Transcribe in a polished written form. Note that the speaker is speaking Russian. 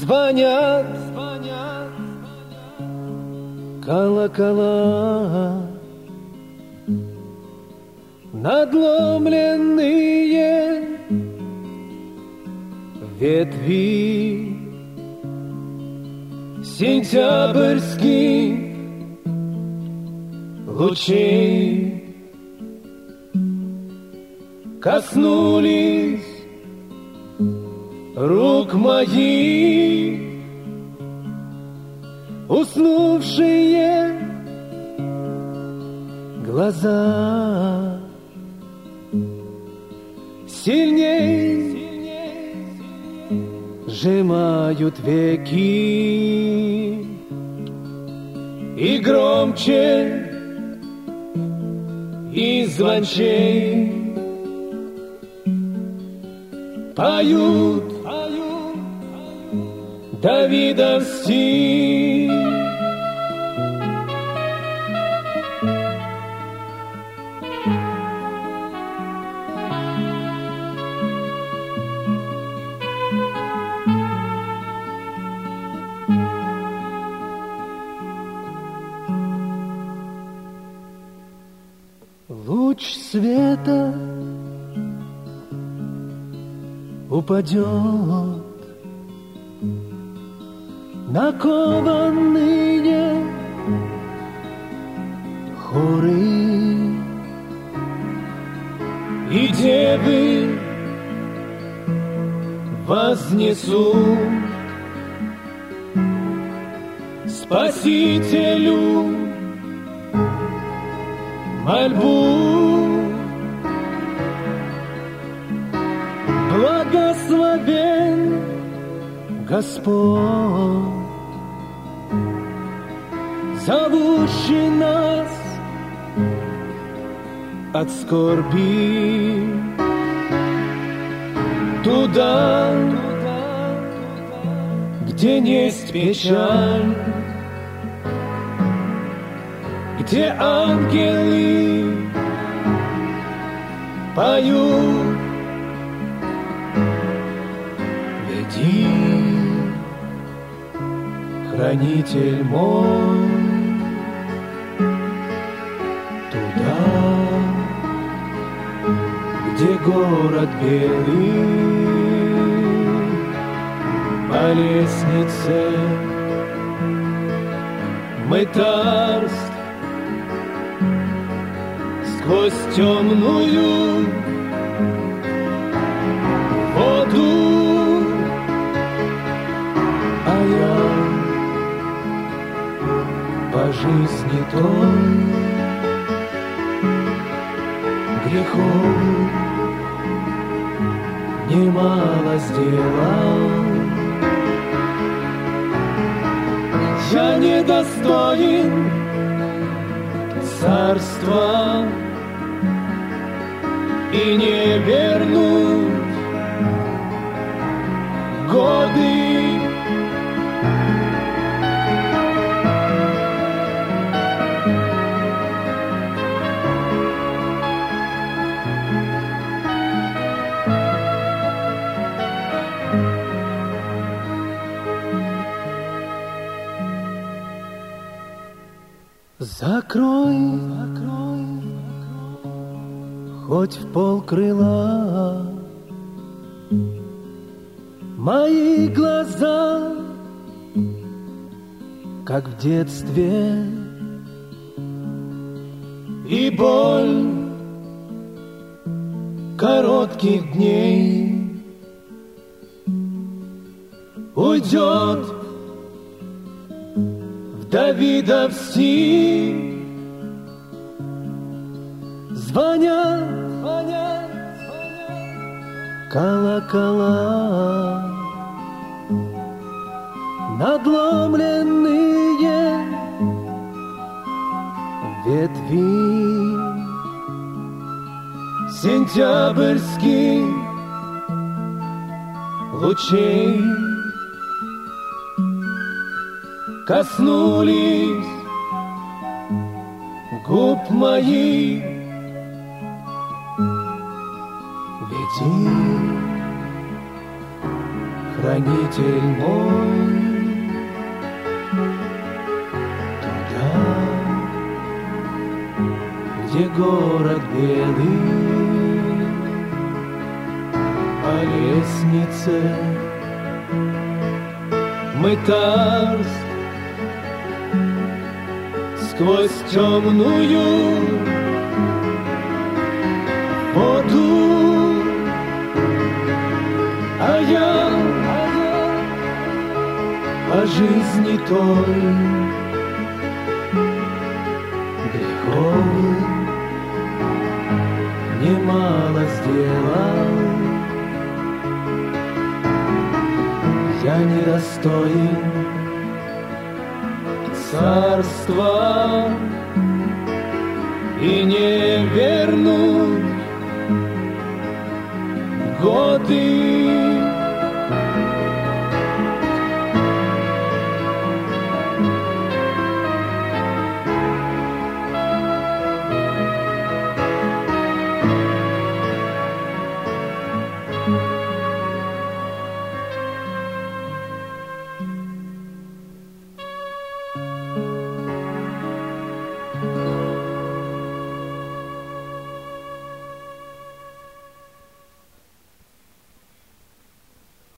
звонят колокола, надломленные ветви сентябрьских лучей коснулись рук моих, уснувшие глаза сильней сжимают веки и громче и звончей поют Давидов стих. Луч света упадет на кованые хоры, и девы вознесут Спасителю мольбу. Благословен Господь, зовущий нас от скорби туда, где несть печаль, где ангелы поют. Веди, хранитель мой, туда, где город белый, по лестнице мытарств сквозь темную воду, а я по жизни той грехов немало сделал. Я недостоин царства и не вернуть годы. Закрой, хоть в полкрыла мои глаза, как в детстве, и боль коротких дней уйдет в Давидов стих. Звонят колокола, надломленные ветви сентябрьских лучей коснулись губ моих. Веди, хранитель мой, туда, где город белый, по лестнице мытарств сквозь темную воду, а я по жизни той греховных немало сделал. Я недостоин царства и не вернуть годы